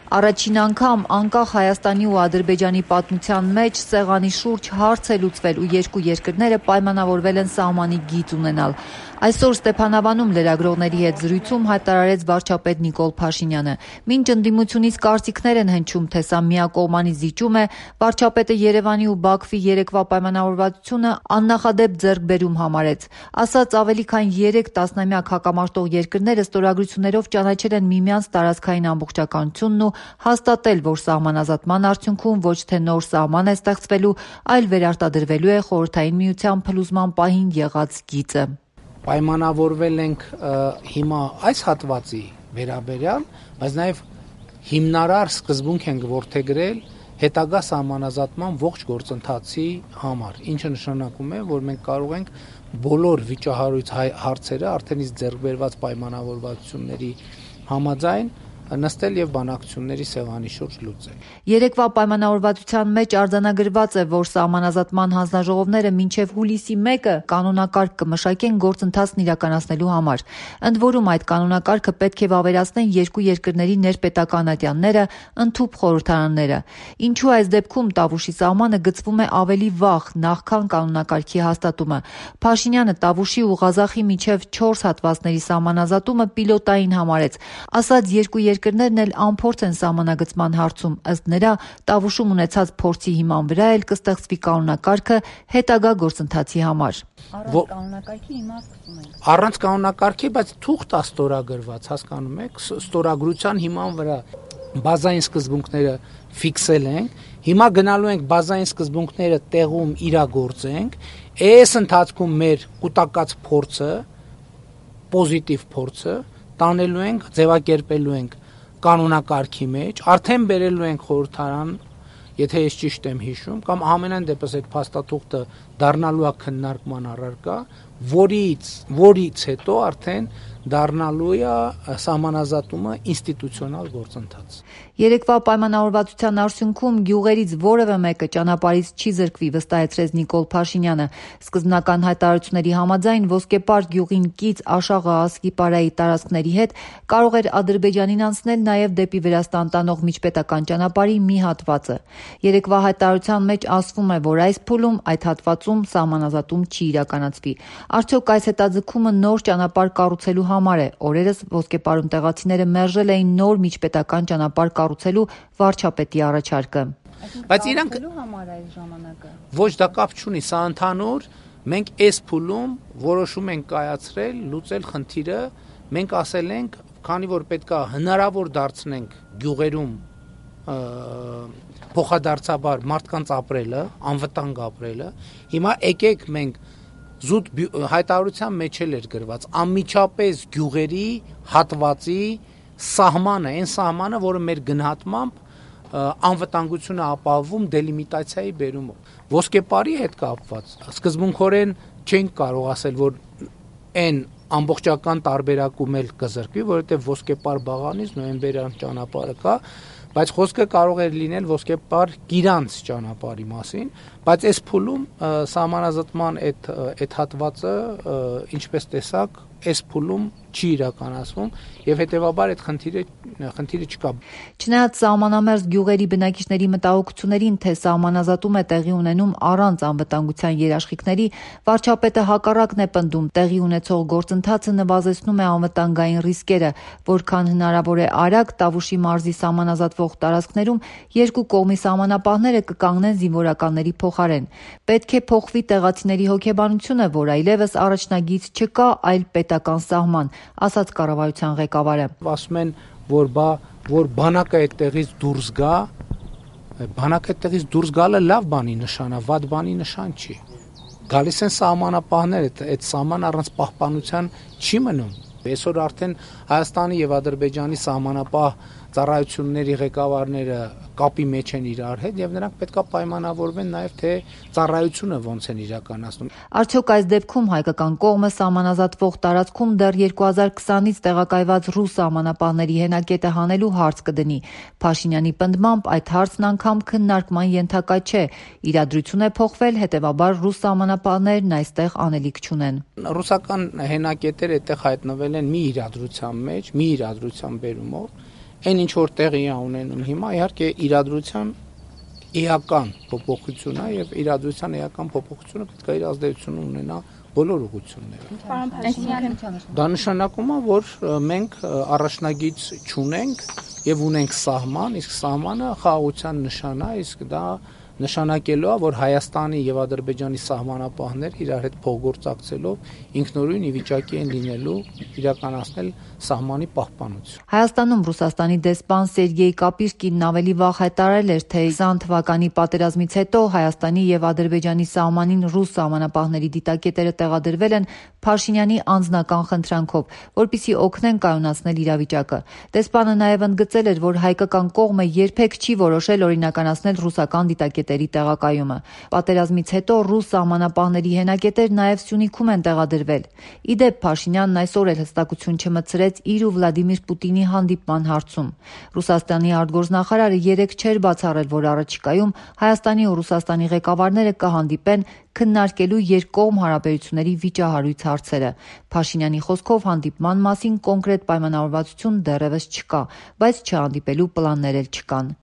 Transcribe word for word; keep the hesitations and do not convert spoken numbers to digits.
Առաջին անգամ անկախ Հայաստանի ու Ադրբեջանի պատմության մեջ սեղանի շուրջ հարց է լուծվել ու երկու երկրները պայմանավորվել են սահմանի գիծ ունենալ։ Այսօր Ստեփանավանում լրագրողների հետ զրույցում հայտարարեց վարչապետ Նիկոլ Փաշինյանը։ Մինչ ընդդիմությունից կարծիքներ են հնչում, թե սա միակողմանի զիջում է, վարչապետը Երևանի ու Բաքվի երեկվա պայմանավորվածությունը աննախադեպ ձեռքբերում համարեց։ Ասաց, ավելի քան երեք տասնամյակ հակամարտող երկրները ստորագրություններով ճանաչել են միմյանց տարածքային ամբողջականությունն ու հաստատել, որ սահմանազատման արդյունքում ոչ թե նոր սահման է ստեղծվելու, այլ վերարտադրվելու է Խորհրդային Միության փլուզման պահին եղած գիծը։ Պայմանավորվել ենք հիմա այս հատվածի վերաբերյալ, բայց նաև հիմնարար սկզբունք ենք որդեգրել հետագա սահմանազատման ողջ գործընթացի համար, ինչը նշանակում է, որ մենք կարող ենք բոլոր վիճահարույց հարցերը արդեն իսկ ձեռքբերված պայմանավորվածությունների համաձայն նստել եւ բանակցությունների սեղանի շուրջ լուծել։ Երեկվա պայմանավորվածության մեջ արձանագրված է, որ սահմանազատման հանձնաժողովները մինչև հուլիսի մեկը կանոնակարգ կմշակեն գործընթացն իրականացնելու համար։ Ընդ որում այդ կանոնակարգը պետք է վավերացնեն երկու երկրների ներպետական ատյանները, ընդհուպ խորհրդարանները։ Ինչու այս դեպքում Տավուշի սահմանը գծվում է ավելի վաղ, նախքան կանոնակարգի հաստատումը։ Փաշինյանը Տավուշի ու Ղազախի միջև չորս հատվածների սահմանազատումը պիլոտային համարեց։ Ասաց, երկու երկրներն էլ անփորձ են սահմանագծման հարցում, ըստ նրա Տավուշում ունեցած փորձի հիման վրա էլ կստեղծվի կանոնակարգը հետագա գործընթացի համար։ Առանց կանոնակարգի հիմա սկսում ենք։ Առանց կանոնակարգի, բայց թուղթ է ստորագրված, հասկանում եք, ստորագրության հիման վրա բազային սկզբունքները ֆիքսել ենք։ Հիմա գնալու ենք բազային սկզբունքները տեղում իրագործենք, այս ընթացքում մեր կուտակած փորձը, պոզիտիվ փորձը տանելու ենք, ձևակերպելու ենք կանոնակարգի մեջ, արդեն բերելու ենք խորհրդարան, եթե ես ճիշտ եմ հիշում, կամ ամենայն դեպս այդ փաստաթուղթը դառնալու է քննարկման առարկա, որից որից հետո արդեն դառնալու է սահմանազատումը ինստիտուցիոնալ գործընթաց։ Երեկվա պայմանավորվածության արդյունքում գյուղերից որևէ մեկը ճանապարհից չի զրկվի, վստահեցրեց Նիկոլ Փաշինյանը։ Սկզբնական հայտարարությունների համաձայն Ոսկեպար գյուղին կից Աշաղը Ասկիպարայի տարածքների հետ կարող էր Ադրբեջանին անցնել նաև դեպի Վրաստան տանող միջպետական ճանապարհի մի հատվածը։ Երեկվա հայտարարության մեջ ասվում է, որ այս փուլում այդ հատվածում սահմանազատում չի իրականացվի։ Արդյոք այս հետաձգումը նոր ճանապարհ կառուցելու համար է։ Օրերս Ոսկեպարում տեղացիները մերժել էին նոր միջպետական ճանապարհ կառուցելու վարչապետի առաջարկը։ Բայց իրանք համար այս ժամանակը ոչ դա կապ չունի, սա ընդհանուր, մենք այս փուլում որոշում ենք կայացրել, լուծել խնդիրը, մենք ասել ենք, քանի որ պետքա հնարավոր դարձնենք գյուղերում փոխադարձաբար մարդկանց ապրելը, անվտանգ ապրելը, հիմա եկեք մենք զուտ հայտարարության մեջ էր գրված անմիջապես գյուղերի հատվածի սահմանը, այն սահմանը, որը մեր գնահատմամբ անվտանգությունը ապահովում դելիմիտացիայի բերումով։ Ոսկեպարի հետ կապված սկզբունքորեն չենք կարող ասել, որ այն ամբողջական տարբերակում էլ կզրկվի, որովհետև Ոսկեպար բաղանից նոյեմբերյան ճանապարհը կա, բայց խոսքը կարող էր լինել Ոսկեպար Գիրանց ճանապարհի մասին, բայց այս փուլում սահմանազատման այդ այդ հատվածը, ինչպես տեսակ, այս փուլում չի իրականացվում եւ հետեւաբար այդ խնդիրը խնդիրը չկա։ Չնայած սահմանամերձ գյուղերի բնակիչների մտահոգություններին, թե սահմանազատում է տեղի ունենում առանց անվտանգության երաշխիքների, վարչապետը հակառակն է պնդում, տեղի ունեցող գործընթացը նվազեցնում է անվտանգային ռիսկերը, որքան հնարավոր է արագ Տավուշի մարզի սահմանազատվող տարածքներում երկու կողմի սահմանապահները կկանգնեն զինվորականների փոխարեն։ Պետք է փոխվի տեղացիների հոգեբանությունը, որ այլևս առաջնագիծ չկա, այլ պետական սահման, ասաց կառավարության ղեկավարը։ Ասում են, որ բա որ բանակը այդտեղից դուրս գա, բանակը այդտեղից դուրս գալը լավ բանի նշան է, վատ բանի նշան չի։ Գալիս են սահմանապահներ, այդ սահման առանց պահպանության չի մնում։ Այսօր արդեն Հայաստանի եւ Ադրբեջանի սահմանապահ ծառայությունների ղեկավարները կապի մեջ են իրար հետ եւ նրանք պետքա պայմանավորվեն նաեւ թե ծառայությունը ոնց են իրականացնում։ Արդյոք այս դեպքում հայկական կողմը սահմանազատվող տարածքում դեռ երկու հազար քսանից տեղակայված ռուս սահմանապահների հենակետը հանելու հարց կդնի։ Փաշինյանի պնդմամբ այդ հարցն անգամ քննարկման ենթակա չէ։ Իրադրություն է փոխվել, հետեւաբար ռուս սահմանապահներն այստեղ անելիք չունեն։ Ռուսական հենակետերը այդտեղ հայտնվել են մի իրադրության մեջ, մի իրադրության բերումով։ Այն ինչ որ տեղի է ունենում հիմա, իհարկե իրադրության էական փոփոխությունն է եւ իրադրության էական փոփոխությունը պետք է իր ազդեցություն ունենա բոլոր ուղղություններով։ Դա նշանակում է, որ մենք առաջնագիծ չունենք եւ ունենք սահման, իսկ սահմանը խաղաղության նշան է, իսկ դա նշանակելու է, որ Հայաստանի եւ Ադրբեջանի սահմանապահները իրար հետ փոխգործակցելով ինքնուրույն ի վիճակի են լինելու իրականացնել սահմանի պահպանություն։ Հայաստանում Ռուսաստանի դեսպան Սերգեյ Կապիրկինն ավելի վաղ հայտարարել էր, թե քսան թվականի պատերազմից հետո Հայաստանի եւ Ադրբեջանի սահմանին ռուս սահմանապահների դիտակետերը տեղադրվել են Փաշինյանի անձնական խնդրանքով, որպեսզի օգնեն կայունացնել իրավիճակը։ Դեսպանը նաեւ ընդգծել էր, որ հայկական կողմը երբեք չի որոշել օրինականացնել ռուսական դիտակետերի տեղակայումը։ Պատերազմից հետո ռուս սահմանապահների հենակետեր նաեւ Սյունիքում են տեղադրվել։ Ի դեպ, Փաշինյանն այսօր էլ հստակություն չմտցրեց իր ու Վլադիմիր Պուտինի հանդիպման հարցում։ Ռուսաստանի արտգործնախարարը երեկ չէր բացառել, որ առաջիկայում Հայաստանի ու Ռուսաստանի ղեկավարները կհանդիպեն քննարկելու երկկողմ հարաբերությունների վիճահարույց հարցերը։ Փաշինյանի խոսքով հանդիպման մասին կոնկրետ պայմանավորվածություն դեռևս չկա, բայց չհանդիպելու պլաններ էլ չկան։